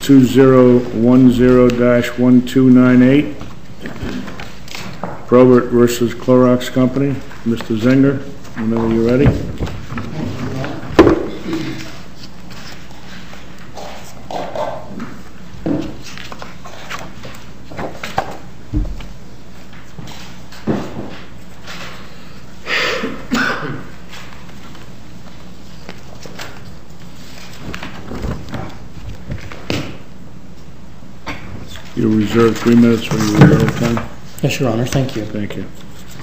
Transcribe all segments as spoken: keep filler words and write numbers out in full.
two zero one zero dash one two nine eight. Probert versus Clorox Company. Mister Zenger, whenever you're ready. You reserve three minutes for your rebuttal time. Yes, Your Honor. Thank you. Thank you.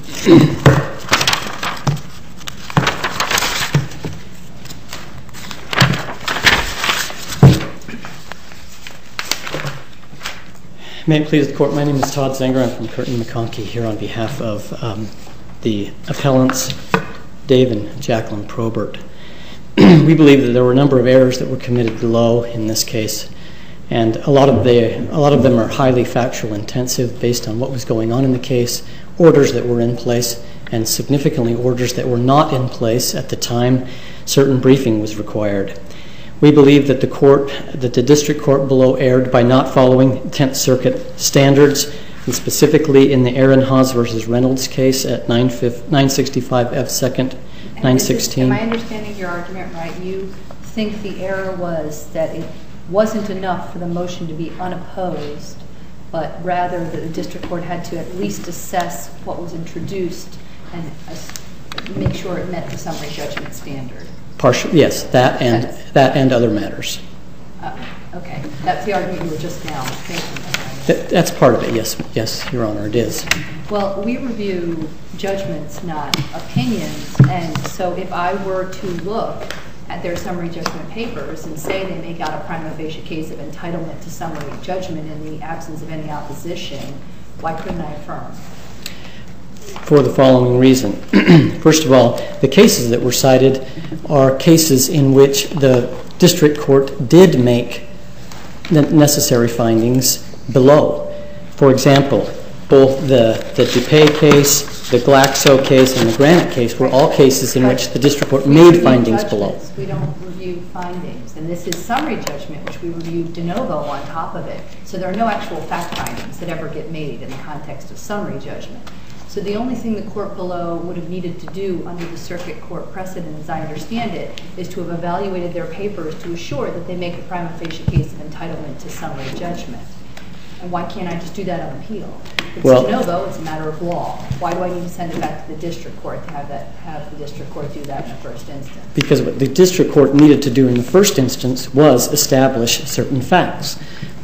May it please the Court, my name is Todd Zenger. I'm from Curtin McConkie here on behalf of um, the appellants Dave and Jacqueline Probert. We believe that there were a number of errors that were committed below in this case, and a lot of the a lot of them are highly factual intensive based on what was going on in the case, orders that were in place, and significantly orders that were not in place at the time certain briefing was required. We believe that the court, that the district court below erred by not following Tenth Circuit standards, and specifically in the Aaron Haas versus Reynolds case at nine sixty-five F second nine sixteen. Am I understanding your argument right? You think the error was that it wasn't enough for the motion to be unopposed, but rather that the district court had to at least assess what was introduced and make sure it met the summary judgment standard? Partial, yes, that and That's, that and other matters. Uh, okay, that's the argument you were just now making. That, that's part of it, yes, yes, Your Honor, it is. Well, we review judgments, not opinions, and so if I were to look at their summary judgment papers and say they make out a prima facie case of entitlement to summary judgment in the absence of any opposition, why couldn't I affirm? For the following reason. First of all, the cases that were cited are cases in which the district court did make necessary findings below. For example, both the, the DuPay case, the Glaxo case, and the Granite case were all cases in which the district court made findings below. We don't review findings, and this is summary judgment, which we review de novo on top of it. So there are no actual fact findings that ever get made in the context of summary judgment. So the only thing the court below would have needed to do under the circuit court precedent, as I understand it, is to have evaluated their papers to assure that they make a prima facie case of entitlement to summary judgment. And why can't I just do that on appeal? It's well, de novo, it's a matter of law. Why do I need to send it back to the district court to have that have the district court do that in the first instance? Because what the district court needed to do in the first instance was establish certain facts.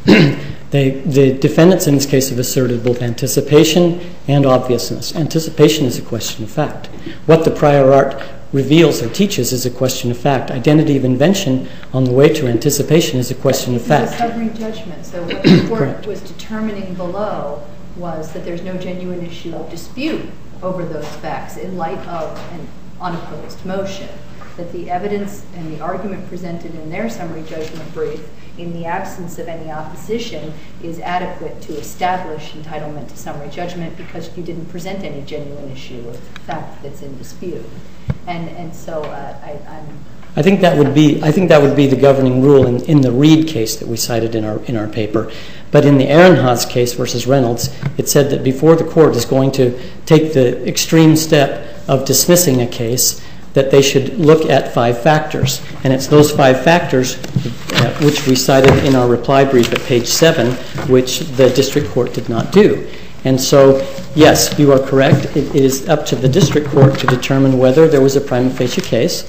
They, the defendants in this case have asserted both anticipation and obviousness. Anticipation is a question of fact. What the prior art reveals or teaches is a question of fact. Identity of invention on the way to anticipation is a question of fact. It's a summary judgment. So what the court was determining below was that there's no genuine issue of dispute over those facts in light of an unopposed motion. That the evidence and the argument presented in their summary judgment brief in the absence of any opposition is adequate to establish entitlement to summary judgment because you didn't present any genuine issue of fact that's in dispute. And and so uh, I, I'm. I think that would be I think that would be the governing rule in, in the Reed case that we cited in our in our paper. But in the Aaron Haas case versus Reynolds, it said that before the court is going to take the extreme step of dismissing a case, that they should look at five factors. And it's those five factors uh, which we cited in our reply brief at page seven, which the district court did not do. And so, yes, you are correct. It is up to the district court to determine whether there was a prima facie case.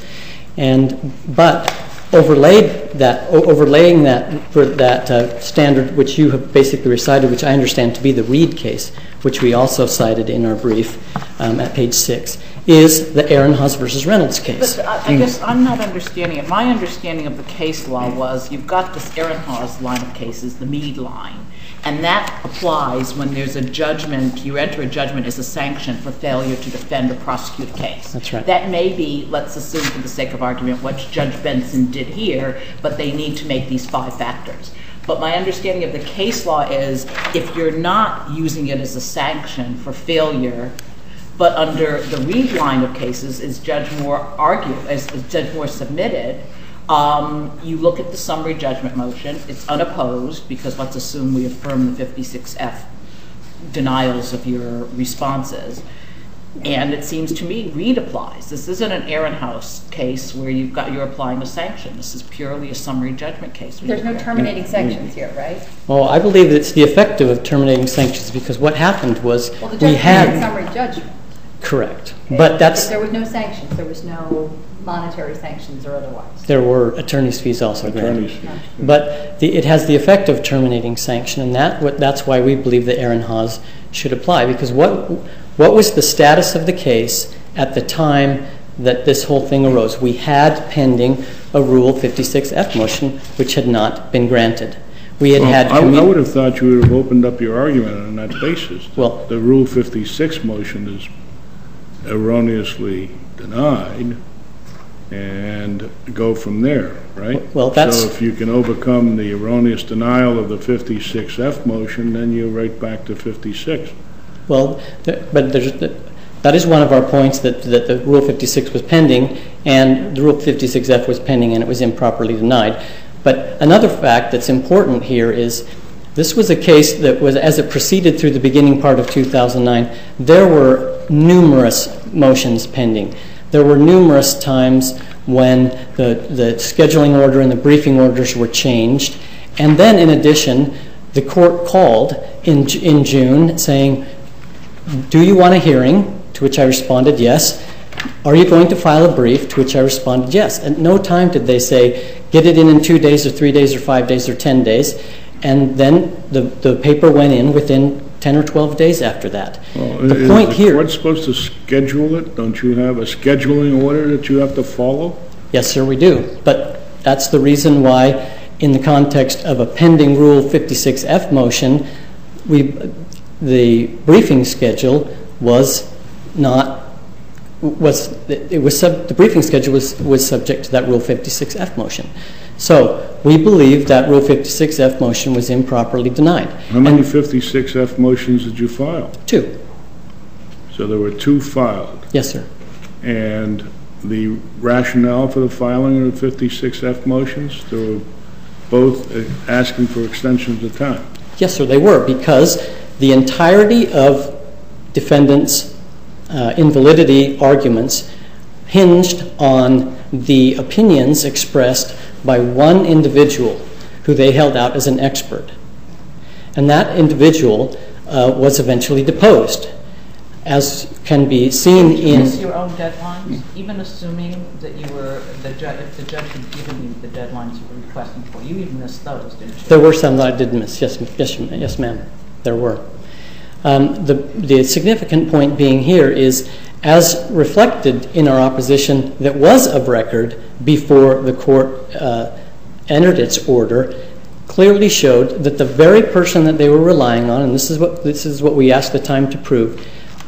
And but overlaid that, overlaying that for that uh, standard which you have basically recited, which I understand to be the Reed case, which we also cited in our brief um, at page six, is the Aaron Haas versus Reynolds case. But I, I guess I'm not understanding it. My understanding of the case law was you've got this Aaron Haas line of cases, the Meade line, and that applies when there's a judgment, you enter a judgment as a sanction for failure to defend or prosecute a case. That's right. That may be, let's assume for the sake of argument, what Judge Benson did here, but they need to make these five factors. But my understanding of the case law is if you're not using it as a sanction for failure, but under the Reed line of cases, as Judge Moore argued, as, as Judge Moore submitted, Um, you look at the summary judgment motion. It's unopposed because let's assume we affirm the fifty-six F denials of your responses. And it seems to me Reed applies. This isn't an Ehrenhaus case where you've got, you're applying a sanction. This is purely a summary judgment case. There's no terminating sanctions here, right? Well, I believe it's the effective of terminating sanctions because what happened was Well, the we judgment had is summary judgment. correct, but that's There was no sanctions. There was no monetary sanctions or otherwise. there were attorney's fees also granted. Attorneys. But the, it has the effect of terminating sanction, and that what, that's why we believe that Ehrenhaus should apply. Because what what was the status of the case at the time that this whole thing arose? We had pending a Rule fifty-six F motion, which had not been granted. We had Well, had. I, commu- I would have thought you would have opened up your argument on that basis. Well- The Rule fifty-six motion is erroneously denied and go from there, right? Well, that's- So if you can overcome the erroneous denial of the fifty-six F motion, then you're right back to fifty-six. Well, th- but there's, th- that is one of our points, that, that the Rule fifty-six was pending, and the Rule fifty-six F was pending, and it was improperly denied. But another fact that's important here is this was a case that was, as it proceeded through the beginning part of two thousand nine, there were numerous motions pending. There were numerous times when the, the scheduling order and the briefing orders were changed. And then, in addition, the court called in, in June saying, do you want a hearing? To which I responded, yes. Are you going to file a brief? To which I responded, yes. At no time did they say, get it in in two days or three days or five days or ten days. And then the, the paper went in within ten or twelve days after that. Well, the is point the here... court supposed to schedule it? Don't you have a scheduling order that you have to follow? Yes, sir, we do. But that's the reason why, in the context of a pending Rule fifty-six F motion, we, the briefing schedule was not, was, it was, sub, the briefing schedule was, was subject to that Rule fifty-six F motion. So we believe that Rule fifty-six F motion was improperly denied. How many fifty-six F motions did you file? Two. So there were two filed. Yes, sir. And the rationale for the filing of the fifty-six F motions, they were both asking for extensions of time. Yes, sir, they were, because the entirety of defendants' uh, invalidity arguments hinged on the opinions expressed by one individual who they held out as an expert. And that individual uh, was eventually deposed, as can be seen Did you in... miss your own deadlines, even assuming that you were, the judge, if the judge had given you the deadlines you were requesting for? You even missed those, didn't you? There were some that I did miss. Yes, yes, yes, ma'am. There were. Um, the, the significant point being here is, as reflected in our opposition that was of record before the court uh, entered its order, clearly showed that the very person that they were relying on, and this is what this is what we asked the time to prove,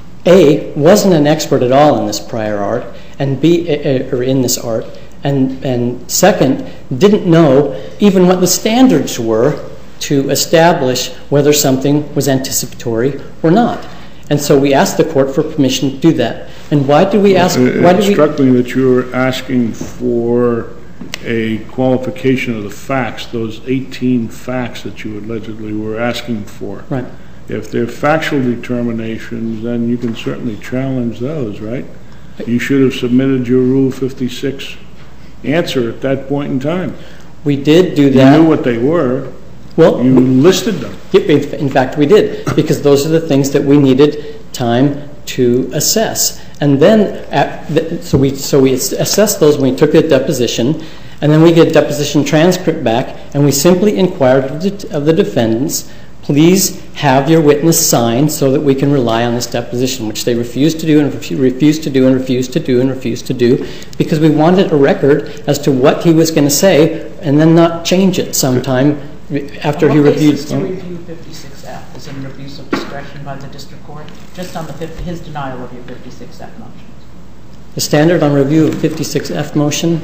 A, wasn't an expert at all in this prior art, and B, uh, or in this art, and and second, didn't know even what the standards were to establish whether something was anticipatory or not. And so we asked the court for permission to do that. And why did we ask? It, why it did we? struck me that you were asking for a qualification of the facts, those eighteen facts that you allegedly were asking for. Right. If they're factual determinations, then you can certainly challenge those, right? You should have submitted your Rule fifty-six answer at that point in time. We did do You that. knew what they were. Well, You listed them. in fact, we did, because those are the things that we needed time to assess. And then, at the, so we so we assessed those when we took a deposition, and then we get a deposition transcript back, and we simply inquired of the, of the defendants, please have your witness signed so that we can rely on this deposition, which they refused to do and refu- refused to do and refused to do and refused to do, because we wanted a record as to what he was going to say, and then not change it sometime after on he what reviewed. basis to review fifty-six F? Is it an abuse of discretion by the district court? Just on the fifty, his denial of your fifty-six F motions? The standard on review of fifty-six F motion,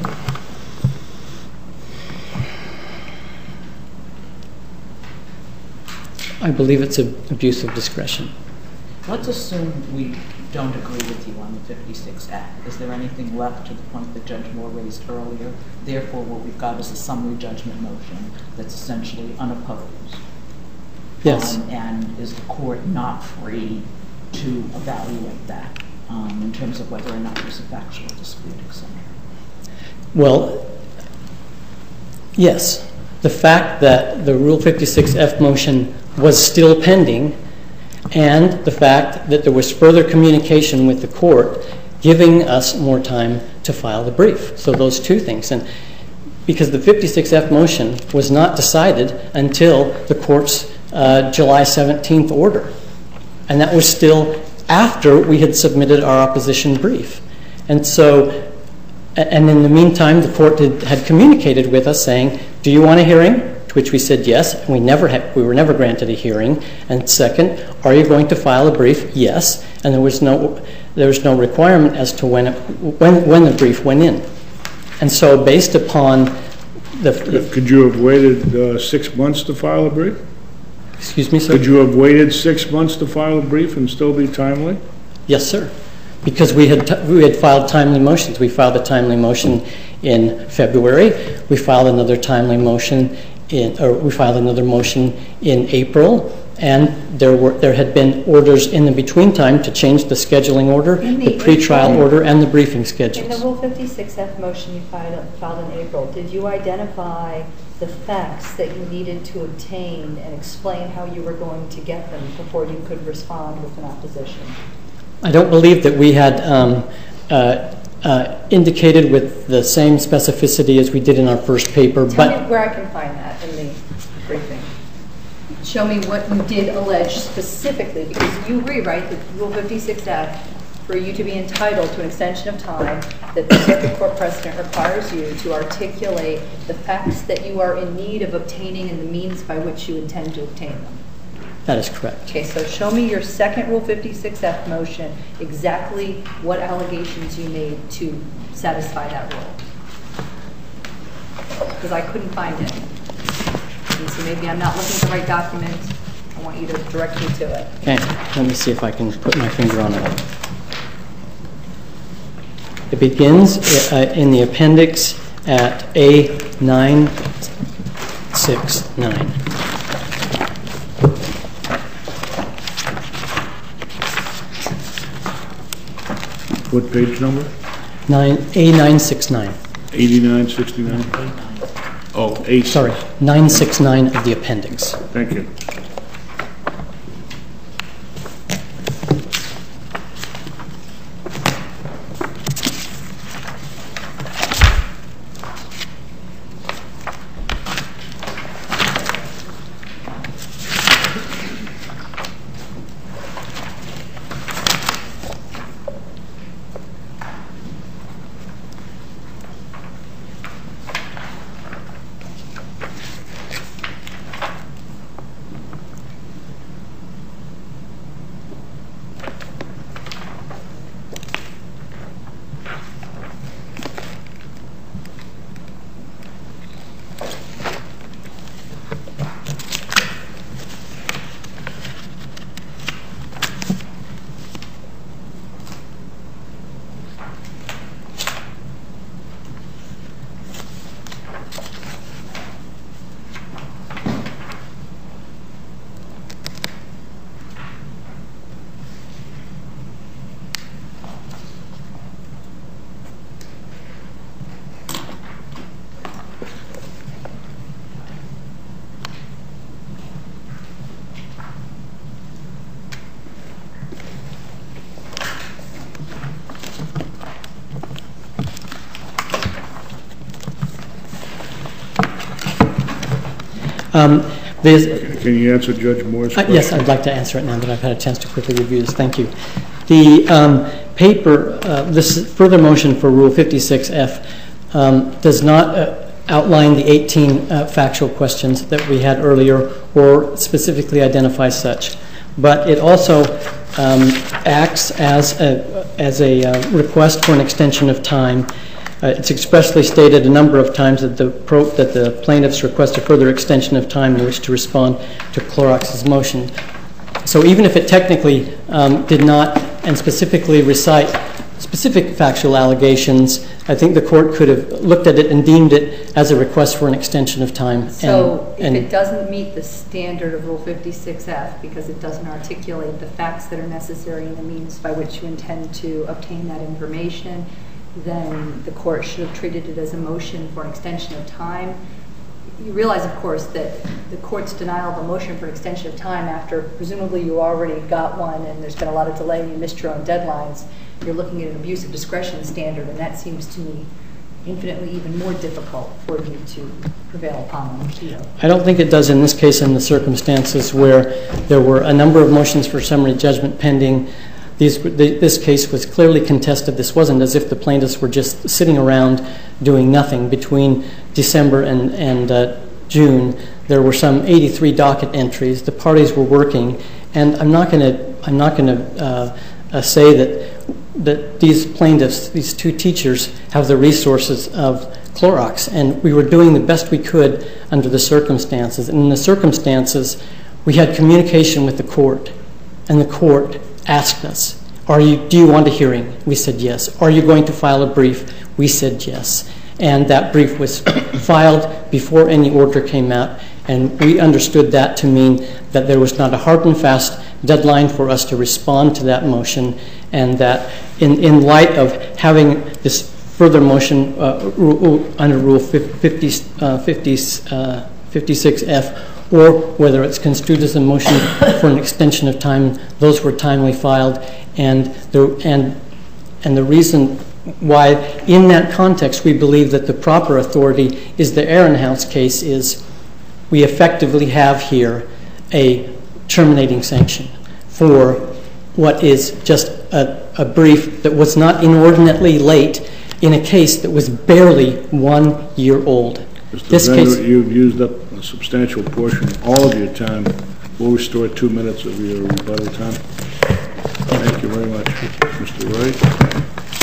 I believe it's an abuse of discretion. Let's assume we don't agree with you on the fifty-six F. Is there anything left to the point that Judge Moore raised earlier? Therefore, what we've got is a summary judgment motion that's essentially unopposed. Yes. Um, and is the court not free to evaluate that um, in terms of whether or not there's a factual dispute, et cetera? Well, yes. The fact that the Rule fifty-six F motion was still pending, and the fact that there was further communication with the court giving us more time to file the brief. So those two things. And because the fifty-six F motion was not decided until the court's uh, July seventeenth order. And that was still after we had submitted our opposition brief. And so, and in the meantime, the court did, had communicated with us saying, do you want a hearing? To which we said yes, and we never had, we were never granted a hearing. And second, are you going to file a brief? Yes. And there was no, there was no requirement as to when, it, when, when the brief went in. And so based upon the... Could you have waited uh, six months to file a brief? Excuse me, sir? Could you have waited six months to file a brief and still be timely? Yes, sir. Because we had, t we had filed timely motions. We filed a timely motion in February. We filed another timely motion in, or we filed another motion in April. And there were there had been orders in the between time to change the scheduling order, the, the pretrial April, order, and the briefing schedules. In the Rule fifty-six F motion you filed, filed in April, did you identify the facts that you needed to obtain and explain how you were going to get them before you could respond with an opposition? I don't believe that we had um, uh, uh, indicated with the same specificity as we did in our first paper. Tell but me where I can find that in the briefing. Show me what you did allege specifically, because you agree, right, that Rule fifty-six F, for you to be entitled to an extension of time, that the circuit court precedent requires you to articulate the facts that you are in need of obtaining and the means by which you intend to obtain them. That is correct. Okay, so show me your second Rule fifty-six F motion, exactly what allegations you made to satisfy that rule. Because I couldn't find it. And so maybe I'm not looking at the right document. I want you to direct me to it. Okay, let me see if I can put my finger on it. It begins uh, in the appendix at A nine six nine. What page number? Nine, A nine six nine. eighty-nine sixty-nine? Oh, eight. Sorry, nine six nine of the appendix. Thank you. Um, Can you answer Judge Moore's uh, question? yes, I'd like to answer it now that I've had a chance to quickly review this. Thank you. The um, paper, uh, this further motion for Rule fifty-six F um, does not uh, outline the eighteen uh, factual questions that we had earlier or specifically identify such. But it also um, acts as a, as a uh, request for an extension of time. Uh, it's expressly stated a number of times that the, pro that the plaintiffs request a further extension of time in which to respond to Clorox's motion. So even if it technically um, did not and specifically recite specific factual allegations, I think the court could have looked at it and deemed it as a request for an extension of time. So and, if and it doesn't meet the standard of Rule fifty-six F because it doesn't articulate the facts that are necessary and the means by which you intend to obtain that information, then the court should have treated it as a motion for an extension of time. You realize, of course, that the court's denial of a motion for extension of time after presumably you already got one and there's been a lot of delay and you missed your own deadlines, you're looking at an abuse of discretion standard, and that seems to me infinitely even more difficult for you to prevail upon on appeal. I don't think it does in this case in the circumstances where there were a number of motions for summary judgment pending. These, this case was clearly contested. This wasn't as if the plaintiffs were just sitting around doing nothing. Between December and, and uh, June, there were some eighty-three docket entries. The parties were working, and I'm not going to I'm not going to uh, uh, say that that these plaintiffs, these two teachers, have the resources of Clorox, and we were doing the best we could under the circumstances. And in the circumstances, we had communication with the court, and the court asked us, "Are you? Do you want a hearing?" We said yes. "Are you going to file a brief?" We said yes. And that brief was filed before any order came out, and we understood that to mean that there was not a hard and fast deadline for us to respond to that motion, and that in, in light of having this further motion uh, ru- under Rule fifty, uh, fifty, uh, fifty-six F, or whether it's construed as a motion for an extension of time, those were timely filed, and the and and the reason why, in that context, we believe that the proper authority is the Ehrenhaus case is we effectively have here a terminating sanction for what is just a, a brief that was not inordinately late in a case that was barely one year old. Mister This Bender, case, you've used up a substantial portion, all of your time. We'll restore two minutes of your rebuttal time. Thank you very much, Mister Wright.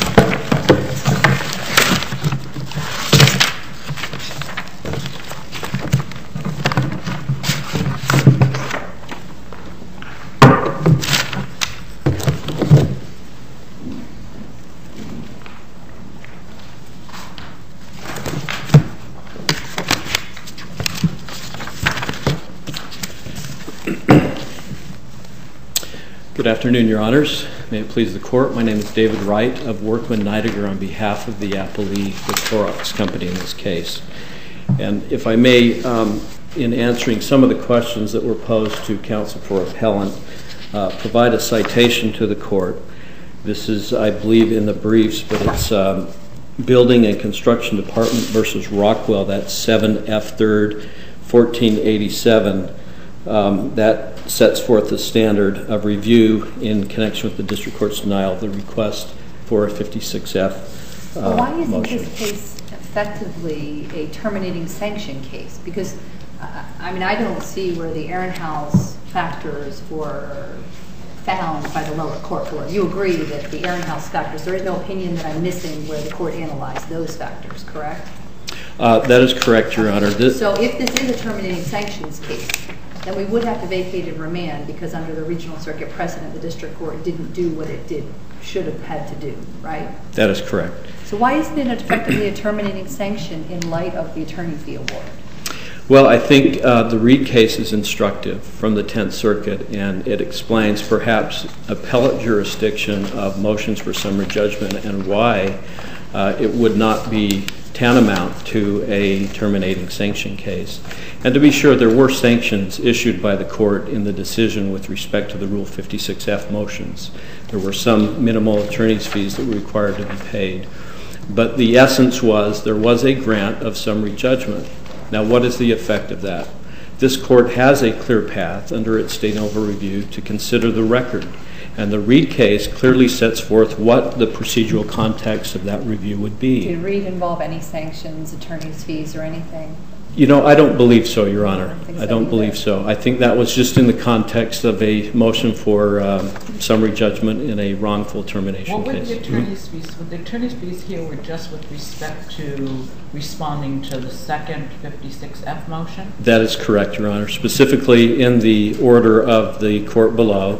Good afternoon, Your Honors. May it please the Court, my name is David Wright of Workman Nidegger on behalf of the Appellee, the Clorox Company in this case. And if I may, um, in answering some of the questions that were posed to counsel for appellant, uh, provide a citation to the Court. This is, I believe, in the briefs, but it's um, Building and Construction Department versus Rockwell, that's seven F third, fourteen eighty-seven. Um, that sets forth the standard of review in connection with the district court's denial of the request for a fifty-six F uh, well, why isn't motion. this case effectively a terminating sanction case? Because, uh, I mean, I don't see where the Ehrenhaus factors were found by the lower court. You agree that the Ehrenhaus factors, there is no opinion that I'm missing where the court analyzed those factors, correct? Uh, that is correct, Your Honor. This, so if this is a terminating sanctions case, then we would have to vacate and remand because under the regional circuit precedent, the district court didn't do what it did, should have had to do, right? That is correct. So why isn't it effectively a terminating sanction in light of the attorney fee award? Well, I think uh, the Reed case is instructive from the Tenth Circuit, and it explains perhaps appellate jurisdiction of motions for summary judgment and why uh, it would not be tantamount to a terminating sanction case. And to be sure, there were sanctions issued by the court in the decision with respect to the Rule fifty-six F motions. There were some minimal attorney's fees that were required to be paid. But the essence was there was a grant of summary judgment. Now, what is the effect of that? This court has a clear path under its de novo review to consider the record. And the Reed case clearly sets forth what the procedural context of that review would be. Did Reed involve any sanctions, attorney's fees, or anything? You know, I don't believe so, Your Honor. I don't, think I so don't believe so. I think that was just in the context of a motion for um, summary judgment in a wrongful termination what case. What were the attorney's fees? Well, the attorney's fees here were just with respect to responding to the second fifty-six F motion? That is correct, Your Honor. Specifically in the order of the court below,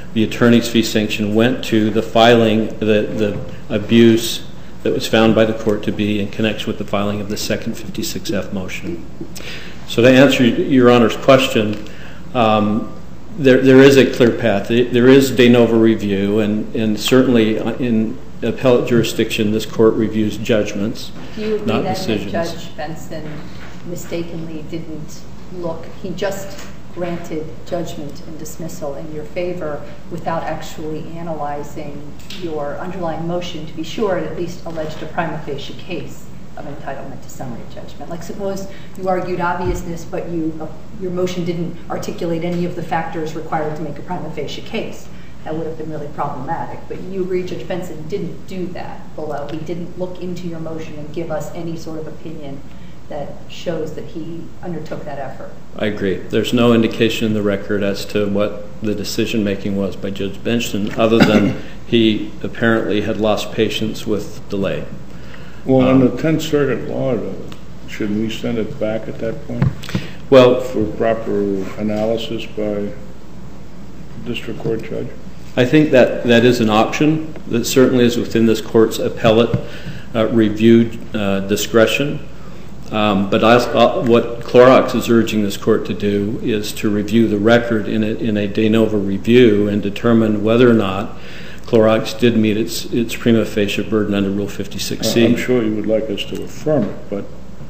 the attorney's fee sanction went to the filing, the, the abuse that was found by the court to be in connection with the filing of the second fifty-six F motion. So to answer Your Honor's question, um, there, there is a clear path. There is de novo review, and, and certainly in appellate jurisdiction, this court reviews judgments, Do you agree not that decisions. Judge Benson mistakenly didn't look, he just granted judgment and dismissal in your favor without actually analyzing your underlying motion to be sure it at least alleged a prima facie case of entitlement to summary judgment? Like suppose you argued obviousness, but you, uh, your motion didn't articulate any of the factors required to make a prima facie case. That would have been really problematic. But you agree Judge Benson didn't do that below. He didn't look into your motion and give us any sort of opinion that shows that he undertook that effort. I agree. There's no indication in the record as to what the decision-making was by Judge Benson, other than he apparently had lost patience with delay. Well, um, on the Tenth Circuit law, shouldn't we send it back at that point? Well, for proper analysis by the district court judge? I think that that is an option. That certainly is within this court's appellate uh, review uh, discretion. Um, but I, uh, what Clorox is urging this court to do is to review the record in a, in a de novo review and determine whether or not Clorox did meet its, its prima facie burden under Rule fifty-six C. I'm sure you would like us to affirm it, but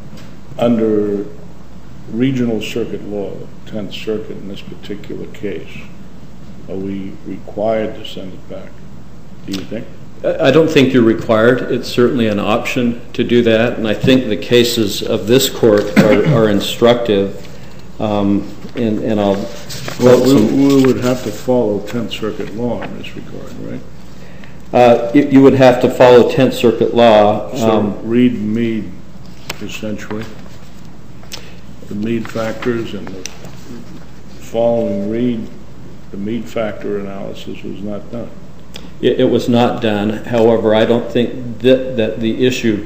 under regional circuit law, Tenth Circuit in this particular case, are we required to send it back, do you think? I don't think you're required. It's certainly an option to do that, and I think the cases of this court are, are instructive. Um, and, and I'll well, we, we would have to follow Tenth Circuit law in this regard, right? Uh, you, you would have to follow Tenth Circuit law. So um, read Mead, essentially, the Mead factors, and the following Reed, the Mead factor analysis was not done. It, it was not done. However, I don't think that, that the issue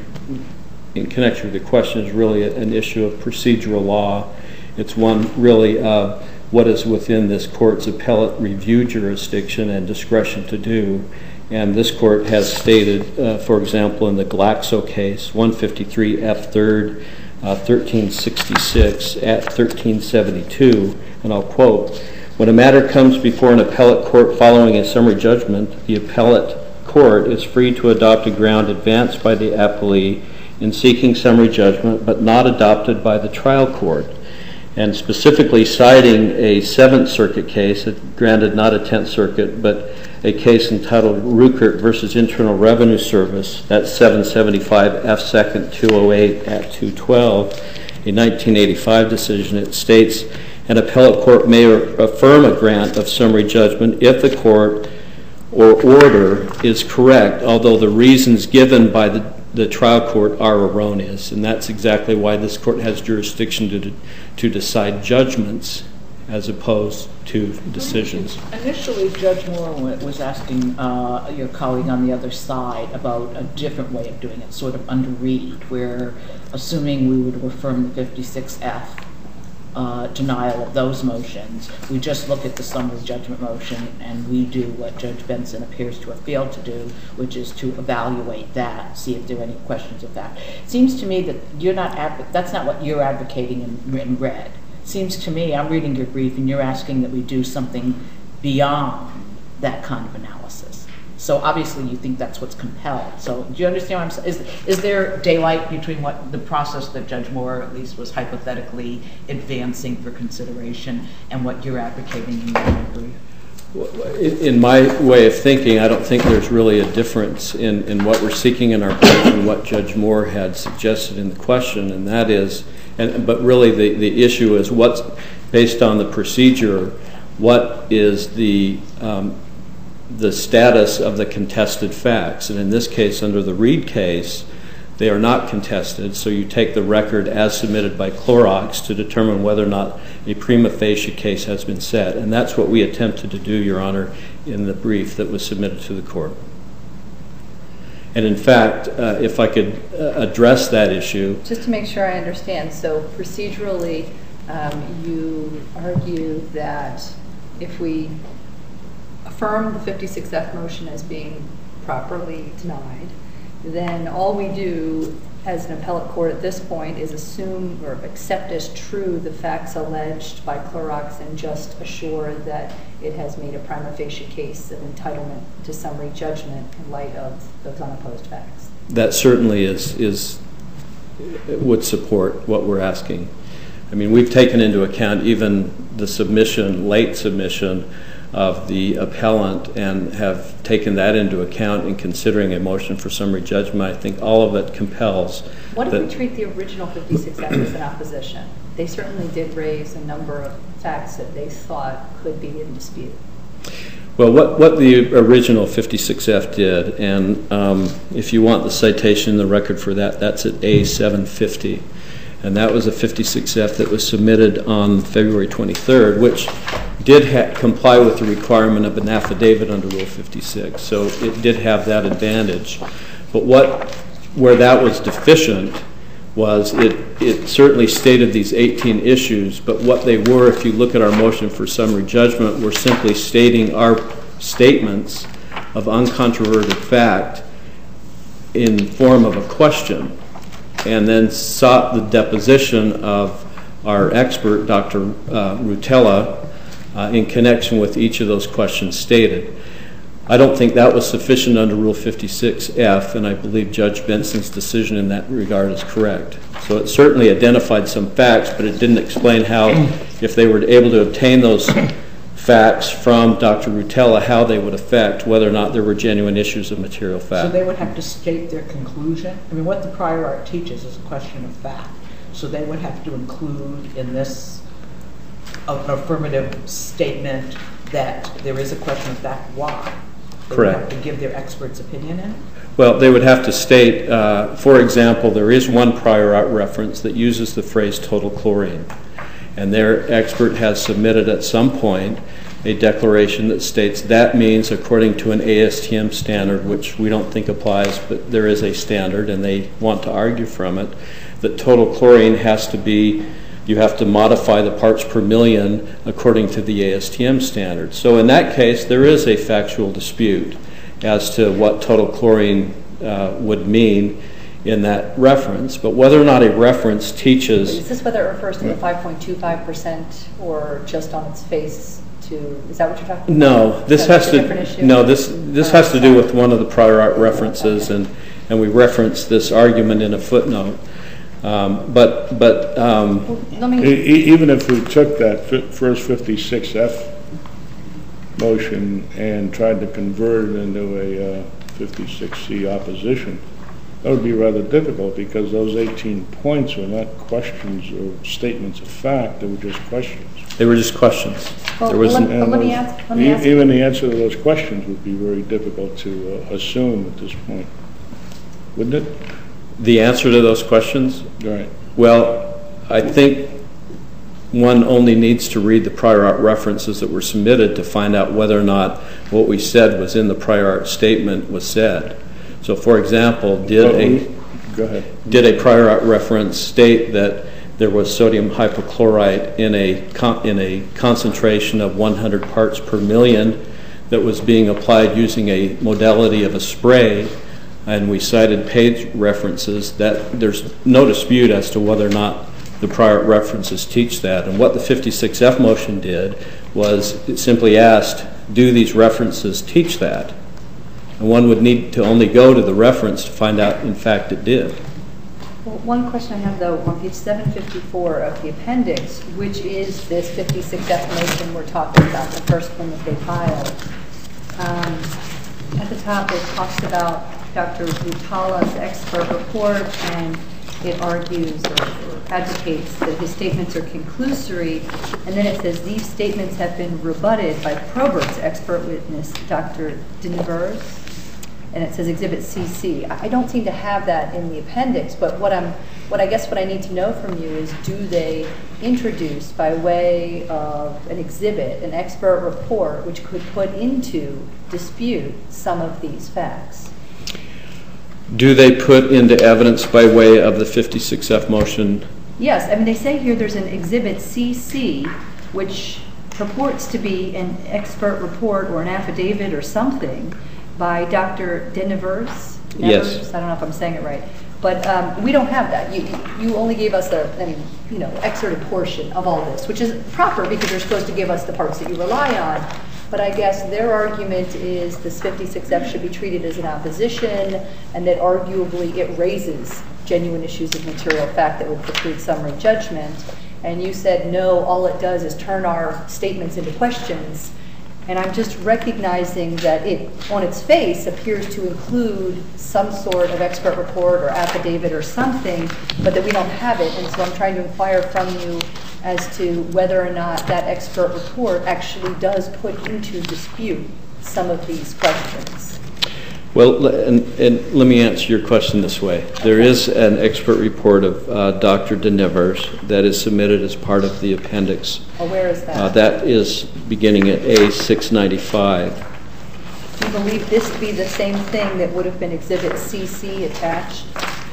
in connection with the question is really an issue of procedural law. It's one really of what is within this court's appellate review jurisdiction and discretion to do. And this court has stated, uh, for example, in the Glaxo case, one fifty-three F third, uh, thirteen sixty-six at thirteen seventy-two, and I'll quote, "When a matter comes before an appellate court following a summary judgment, the appellate court is free to adopt a ground advanced by the appellee in seeking summary judgment, but not adopted by the trial court." And specifically citing a Seventh Circuit case, granted not a Tenth Circuit, but a case entitled Ruckert versus Internal Revenue Service, that's seven seventy-five F second two oh eight at two twelve, a nineteen eighty-five decision. It states, "An appellate court may affirm a grant of summary judgment if the court or order is correct, although the reasons given by the, the trial court are erroneous." And that's exactly why this court has jurisdiction to, to decide judgments as opposed to decisions. Initially, Judge Moore was asking uh, your colleague on the other side about a different way of doing it, sort of under Reed, where assuming we would affirm the fifty-six F uh, denial of those motions, we just look at the summary judgment motion and we do what Judge Benson appears to have failed to do, which is to evaluate that, see if there are any questions of that. It seems to me that you're not adv- that's not what you're advocating in, in red. Seems to me, I'm reading your brief, and you're asking that we do something beyond that kind of analysis. So obviously you think that's what's compelled. So do you understand what I'm saying? Is, is there daylight between what the process that Judge Moore at least was hypothetically advancing for consideration and what you're advocating in your brief? In my way of thinking, I don't think there's really a difference in, in what we're seeking in our brief and what Judge Moore had suggested in the question, and that is, and, but really the, the issue is what's, based on the procedure, what is the, um, the status of the contested facts. And in this case, under the Reed case, they are not contested, so you take the record as submitted by Clorox to determine whether or not a prima facie case has been set. And that's what we attempted to do, Your Honor, in the brief that was submitted to the court. And in fact, uh, if I could uh, address that issue. Just to make sure I understand, so procedurally, um, you argue that if we affirm the fifty-six F motion as being properly denied, then all we do as an appellate court at this point is assume or accept as true the facts alleged by Clorox and just assure that it has made a prima facie case of entitlement to summary judgment in light of those unopposed facts. That certainly is, is would support what we're asking. I mean, we've taken into account even the submission, late submission of the appellant, and have taken that into account in considering a motion for summary judgment. I think all of it compels. What if we treat the original fifty-six F as an opposition? They certainly did raise a number of facts that they thought could be in dispute. Well, what, what the original fifty-six F did, and um, if you want the citation in the record for that, that's at A seven fifty. And that was a fifty-six F that was submitted on February twenty-third, which did ha- comply with the requirement of an affidavit under Rule fifty-six. So it did have that advantage. But what, where that was deficient was it, it certainly stated these eighteen issues, but what they were, if you look at our motion for summary judgment, were simply stating our statements of uncontroverted fact in form of a question, and then sought the deposition of our expert, Doctor Uh, Rutella, uh, in connection with each of those questions stated. I don't think that was sufficient under Rule fifty-six F, and I believe Judge Benson's decision in that regard is correct. So it certainly identified some facts, but it didn't explain how, if they were able to obtain those facts from Doctor Rutella, how they would affect whether or not there were genuine issues of material fact. So they would have to state their conclusion? I mean, what the prior art teaches is a question of fact. So they would have to include in this an affirmative statement that there is a question of fact. Why? They Correct. would have to give their expert's opinion in it? Well, they would have to state, uh, for example, there is one prior art reference that uses the phrase total chlorine. And their expert has submitted at some point a declaration that states that means, according to an A S T M standard, which we don't think applies, but there is a standard and they want to argue from it, that total chlorine has to be, you have to modify the parts per million according to the A S T M standard. So in that case, there is a factual dispute as to what total chlorine uh, would mean in that reference, but whether or not a reference teaches... Is this whether it refers to the five point two five percent or just on its face to, is that what you're talking about? No, this has to, no, this this has to do with one of the prior art references, and, and we reference this argument in a footnote. Um, but, but... Um, well, let me... e- even if we took that fi- first fifty-six F motion and tried to convert it into a uh, fifty-six C opposition, that would be rather difficult because those eighteen points were not questions or statements of fact, they were just questions. They were just questions. Well, there was let, And let me those- ask, let me e- ask even the answer to those questions would be very difficult to uh, assume at this point, wouldn't it? The answer to those questions? Right. Well, I think one only needs to read the prior art references that were submitted to find out whether or not what we said was in the prior art statement was said. So, for example, did a Go ahead. did a prior art reference state that there was sodium hypochlorite in a con- in a concentration of one hundred parts per million that was being applied using a modality of a spray, and we cited page references, that there's no dispute as to whether or not the prior art references teach that. And what the fifty-six F motion did was it simply asked, do these references teach that? And one would need to only go to the reference to find out, in fact, it did. Well, one question I have, though, on page seven fifty-four of the appendix, which is this fifty-six F motion we're talking about, the first one that they filed. Um, at the top, it talks about Doctor Rutala's expert report, and it argues or, or advocates that his statements are conclusory, and then it says these statements have been rebutted by Probert's expert witness, Doctor Denvers, and it says Exhibit C C. I don't seem to have that in the appendix, but what I'm, what I guess what I need to know from you is, do they introduce by way of an exhibit, an expert report, which could put into dispute some of these facts? Do they put into evidence by way of the fifty-six F motion? Yes, I mean, they say here there's an Exhibit C C, which purports to be an expert report or an affidavit or something by Doctor Denevers. Yes. I don't know if I'm saying it right. But um, we don't have that. You, you only gave us a, a you know, excerpted portion of all this, which is proper because you're supposed to give us the parts that you rely on. But I guess their argument is this fifty-six F should be treated as an opposition and that arguably it raises genuine issues of material fact that would preclude summary judgment. And you said, no, all it does is turn our statements into questions. And I'm just recognizing that it, on its face, appears to include some sort of expert report or affidavit or something, but that we don't have it. And so I'm trying to inquire from you as to whether or not that expert report actually does put into dispute some of these questions. Well, and, and let me answer your question this way. There is an expert report of uh, Doctor Denevers that is submitted as part of the appendix. Oh, where is that? Uh, that is beginning at A six ninety-five. Do you believe this to be the same thing that would have been Exhibit C C attached?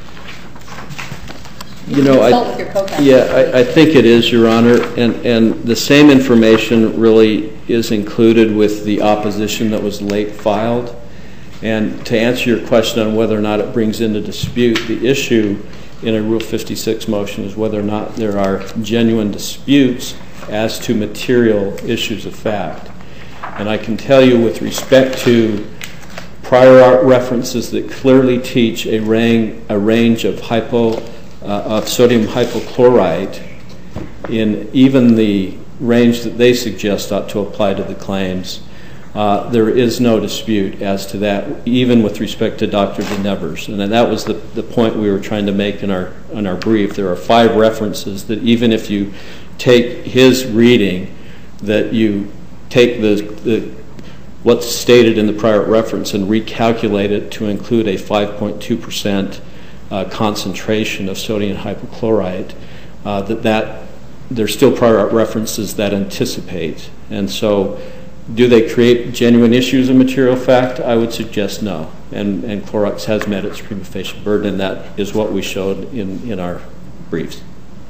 You, you know, consult I, with your co-counsel. yeah, I, I think it is, Your Honor, and, and the same information really is included with the opposition that was late filed. And to answer your question on whether or not it brings into dispute, the issue in a Rule fifty-six motion is whether or not there are genuine disputes as to material issues of fact. And I can tell you with respect to prior art references that clearly teach a, rang, a range of, hypo, uh, of sodium hypochlorite in even the range that they suggest ought to apply to the claims, Uh, there is no dispute as to that, even with respect to Doctor Denevers. And that was the, the point we were trying to make in our, in our brief. There are five references that even if you take his reading, that you take the, the what's stated in the prior reference and recalculate it to include a five point two percent uh, concentration of sodium hypochlorite, uh, that, that there's still prior art references that anticipate. And so do they create genuine issues of material fact? I would suggest no. And, and Clorox has met its prima facie burden, and that is what we showed in, in our briefs.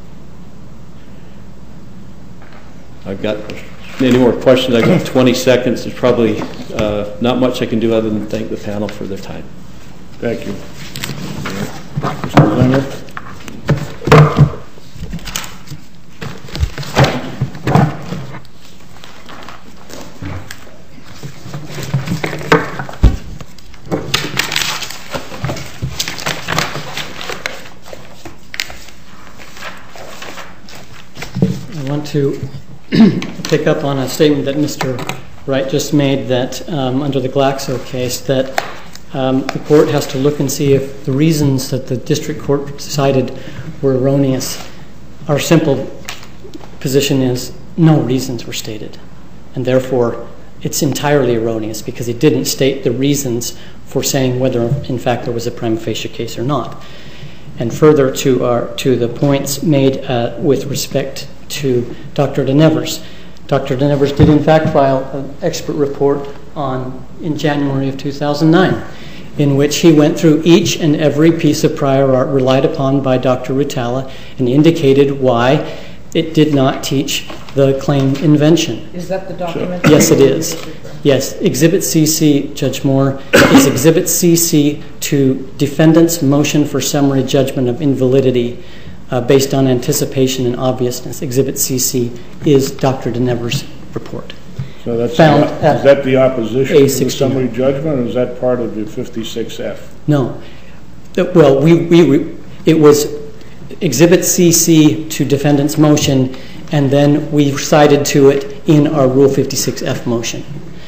I've got any more questions? I've got twenty seconds. There's probably uh, not much I can do other than thank the panel for their time. Thank you. Mister Zenger? To pick up on a statement that Mister Wright just made, that um, under the Glaxo case, that um, the court has to look and see if the reasons that the district court decided were erroneous. Our simple position is no reasons were stated, and therefore it's entirely erroneous because he didn't state the reasons for saying whether in fact there was a prima facie case or not. And further to our to the points made uh, with respect to Doctor Denevers. Doctor Denevers did in fact file an expert report on in January of two thousand nine, in which he went through each and every piece of prior art relied upon by Doctor Rutala and indicated why it did not teach the claimed invention. Is that the document? Yes, it is. Yes, Exhibit C C, Judge Moore, is Exhibit C C to defendant's motion for summary judgment of invalidity uh, based on anticipation and obviousness. Exhibit C C is Doctor Denevers' report. So that's Found the, is that the opposition A to the sixty-nine. summary judgment, or is that part of the fifty-six F? No. Uh, Well, we, we, we it was Exhibit C C to defendant's motion, and then we cited to it in our Rule fifty-six F motion.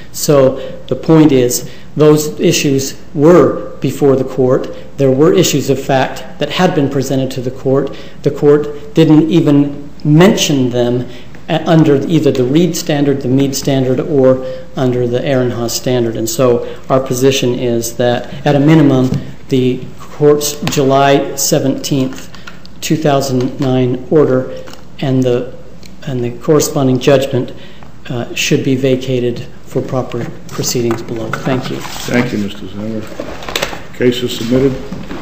So the point is, those issues were before the court. There were issues of fact that had been presented to the court. The court didn't even mention them under either the Reed standard, the Mead standard, or under the Ehrenhaus standard. And so our position is that, at a minimum, the court's July seventeenth, two thousand nine order and the and the corresponding judgment uh, should be vacated for proper proceedings below. Thank you. Thank you, Mister Zenger. Case is submitted.